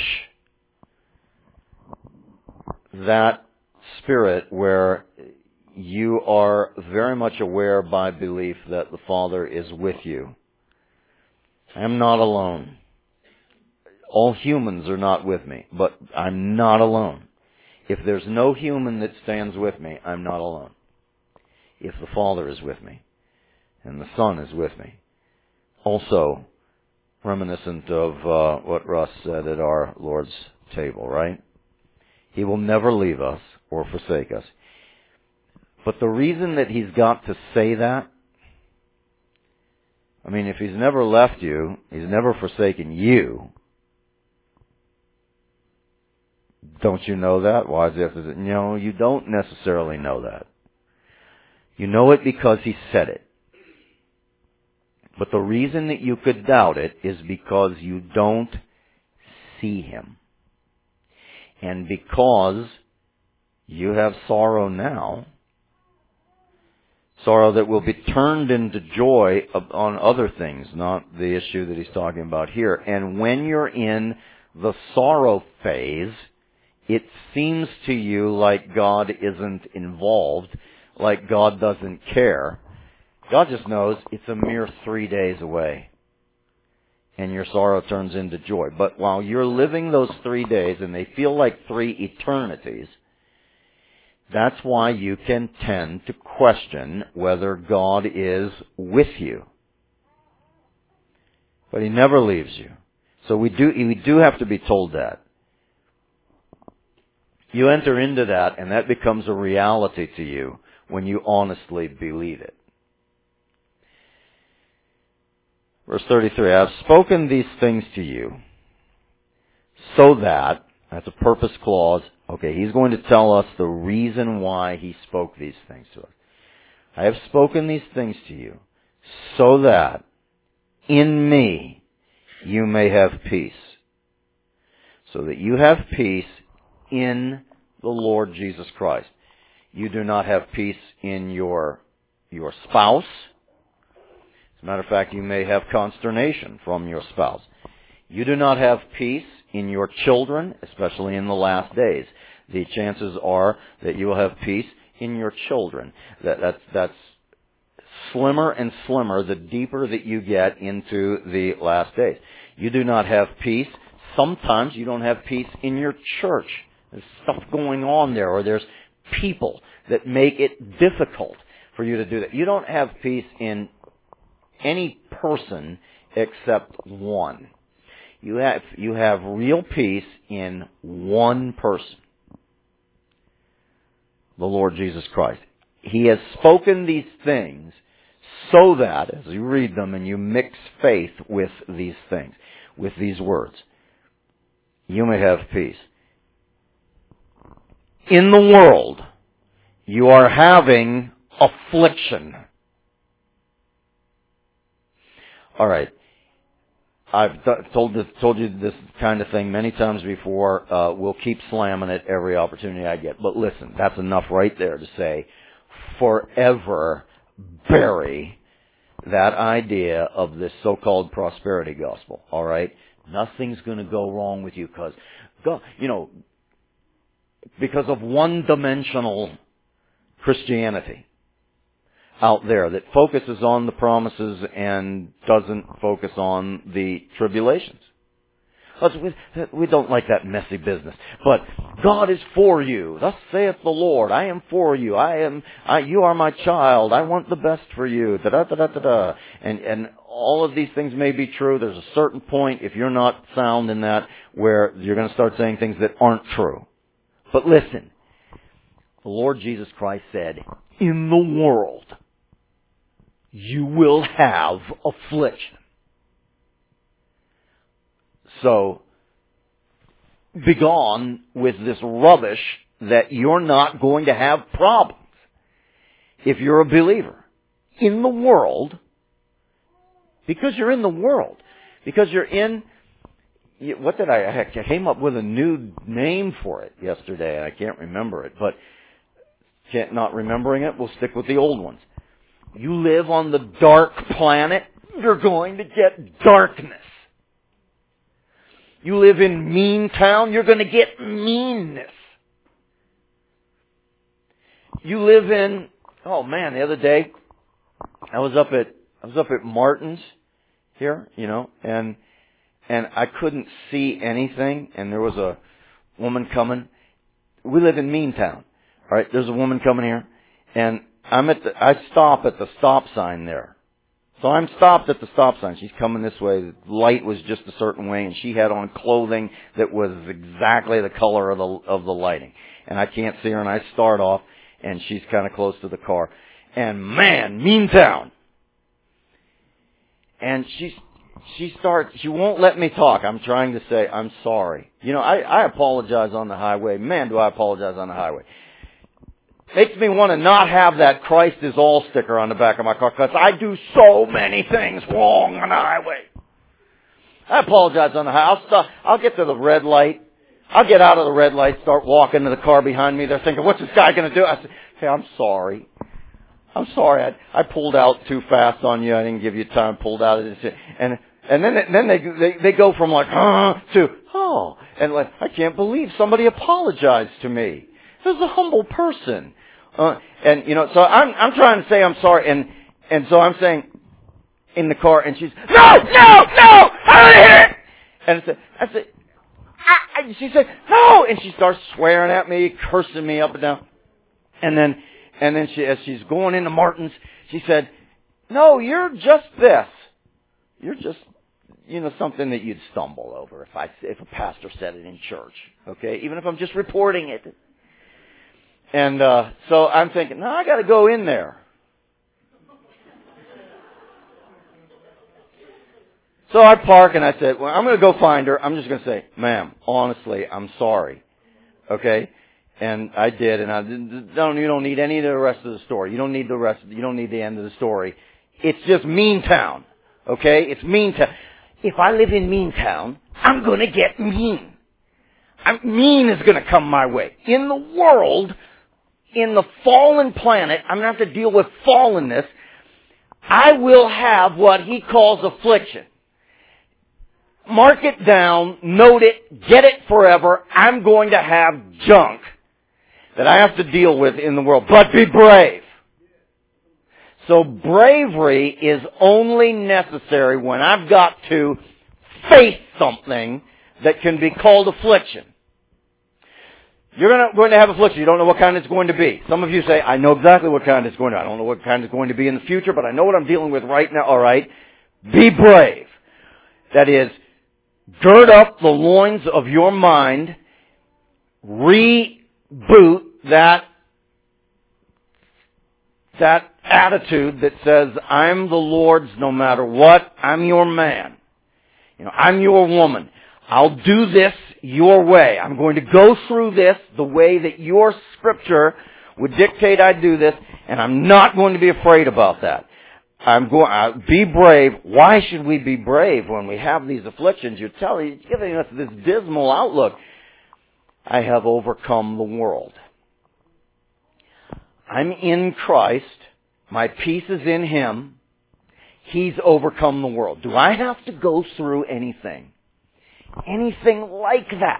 that spirit where you are very much aware by belief that the Father is with you. I am not alone. All humans are not with me, but I'm not alone. If there's no human that stands with me, I'm not alone. If the Father is with me, and the Son is with me. Also, reminiscent of what Russ said at our Lord's table, right? He will never leave us or forsake us. But the reason that he's got to say that, I mean, if he's never left you, he's never forsaken you, Don't you know that? Why is it? No, you don't necessarily know that. You know it because He said it. But the reason that you could doubt it is because you don't see Him. And because you have sorrow now, sorrow that will be turned into joy on other things, not the issue that he's talking about here. And when you're in the sorrow phase, it seems to you like God isn't involved, like God doesn't care. God just knows it's a mere 3 days away. And your sorrow turns into joy. But while you're living those 3 days, and they feel like 3 eternities, that's why you can tend to question whether God is with you. But He never leaves you. So we do have to be told that. You enter into that, and that becomes a reality to you when you honestly believe it. Verse 33, I have spoken these things to you so that, that's a purpose clause. Okay, he's going to tell us the reason why he spoke these things to us. I have spoken these things to you so that in me you may have peace. So that you have peace in the Lord Jesus Christ. You do not have peace in your spouse. As a matter of fact, you may have consternation from your spouse. You do not have peace in your children, especially in the last days. The chances are that you will have peace in your children. That's slimmer and slimmer the deeper that you get into the last days. You do not have peace. Sometimes you don't have peace in your church. There's stuff going on there, or there's people that make it difficult for you to do that. You don't have peace in any person except one. You have real peace in one person, the Lord Jesus Christ. He has spoken these things so that, as you read them and you mix faith with these things, with these words, you may have peace. In the world, you are having affliction. All right. I've told you this kind of thing many times before. We'll keep slamming it every opportunity I get. But listen, that's enough right there to say, forever bury that idea of this so-called prosperity gospel. All right? Nothing's going to go wrong with you because of one-dimensional Christianity out there that focuses on the promises and doesn't focus on the tribulations. We don't like that messy business. But God is for you. Thus saith the Lord. I am for you. You are my child. I want the best for you. Da-da-da-da-da-da. And all of these things may be true. There's a certain point, if you're not sound in that, where you're going to start saying things that aren't true. But listen, the Lord Jesus Christ said, in the world, you will have affliction. So, begone with this rubbish that you're not going to have problems if you're a believer. In the world, because you're in the world, because you're in, I came up with a new name for it yesterday, and I can't remember it, but not remembering it, we'll stick with the old ones. You live on the dark planet, you're going to get darkness. You live in mean town, you're going to get meanness. You live in, the other day, I was up at Martin's here, and I couldn't see anything, and there was a woman coming. We live in mean town. All right, there's a woman coming here, and I stop at the stop sign there. So I'm stopped at the stop sign. She's coming this way. The light was just a certain way, and she had on clothing that was exactly the color of the lighting. And I can't see her, and I start off, and she's kind of close to the car. And man, mean town. And she won't let me talk. I'm trying to say, I'm sorry. You know, I apologize on the highway. Man, do I apologize on the highway. Makes me want to not have that Christ is all sticker on the back of my car, because I do so many things wrong on the highway. I apologize on the highway. I'll get to the red light. I'll get out of the red light, start walking to the car behind me. They're thinking, what's this guy going to do? I say, hey, I'm sorry. I'm sorry. I pulled out too fast on you. I didn't give you time. Pulled out of this. And then they go from like, to, oh. And like, I can't believe somebody apologized to me. This is a humble person. And, you know, so I'm trying to say I'm sorry. And so I'm saying in the car, and she's, no, I don't hear it. And I said, she said, no! And she starts swearing at me, cursing me up and down. And then she, as she's going into Martin's, she said, no, you're just this. You're just, you know, something that you'd stumble over if a pastor said it in church. Okay? Even if I'm just reporting it. And, so I'm thinking, no, I gotta go in there. So I park and I said, well, I'm going to go find her. I'm just going to say, ma'am, honestly, I'm sorry. Okay? And I did, and you don't need any of the rest of the story. You don't need the end of the story. It's just Meantown. Okay? It's Meantown. If I live in Meantown, I'm going to get mean. Mean is going to come my way. In the world, in the fallen planet, I'm going to have to deal with fallenness. I will have what he calls affliction. Mark it down, note it, get it forever. I'm going to have junk that I have to deal with in the world. But be brave. So bravery is only necessary when I've got to face something that can be called affliction. You're going to have affliction. You don't know what kind it's going to be. Some of you say, I know exactly what kind it's going to be. I don't know what kind it's going to be in the future, but I know what I'm dealing with right now. All right. Be brave. That is, gird up the loins of your mind, reboot that attitude that says, I'm the Lord's no matter what, I'm your man. You know, I'm your woman. I'll do this your way. I'm going to go through this the way that your scripture would dictate I do this, and I'm not going to be afraid about that. Be brave. Why should we be brave when we have these afflictions? You're giving us this dismal outlook. I have overcome the world. I'm in Christ. My peace is in Him. He's overcome the world. Do I have to go through anything? Anything like that?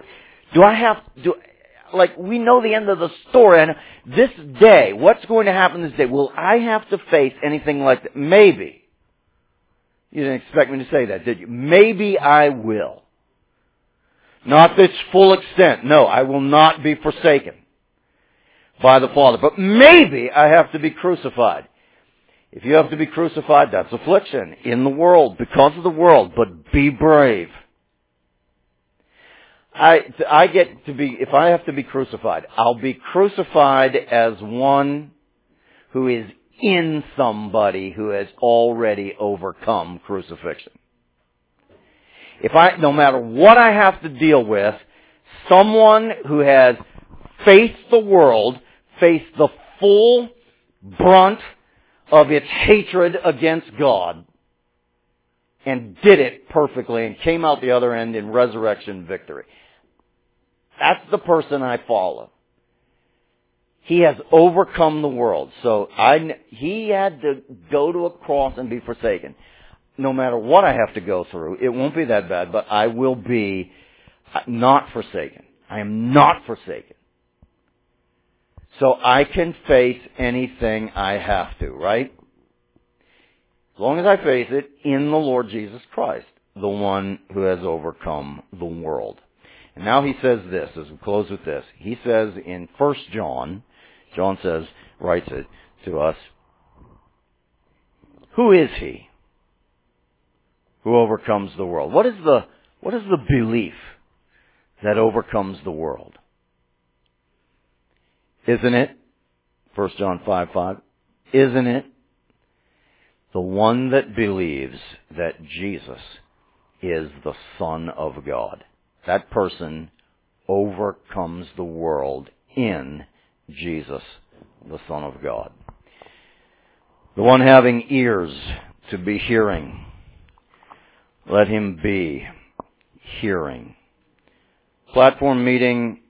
We know the end of the story, and this day, what's going to happen this day? Will I have to face anything like that? Maybe. You didn't expect me to say that, did you? Maybe I will. Not this full extent. No, I will not be forsaken by the Father. But maybe I have to be crucified. If you have to be crucified, that's affliction in the world, because of the world. But be brave. I get to be, if I have to be crucified, I'll be crucified as one who is in somebody who has already overcome crucifixion. No matter what I have to deal with, someone who has faced the world, faced the full brunt of its hatred against God, and did it perfectly and came out the other end in resurrection victory. That's the person I follow. He has overcome the world. So he had to go to a cross and be forsaken. No matter what I have to go through, it won't be that bad, but I will be not forsaken. I am not forsaken. So I can face anything I have to, right? As long as I face it in the Lord Jesus Christ, the one who has overcome the world. And now he says this, as we close with this. He says in 1 John, writes it to us, who is he who overcomes the world? What is the belief that overcomes the world? Isn't it, 1 John 5:5, isn't it the one that believes that Jesus is the Son of God. That person overcomes the world in Jesus, the Son of God. The one having ears to be hearing, let him be hearing. Platform meeting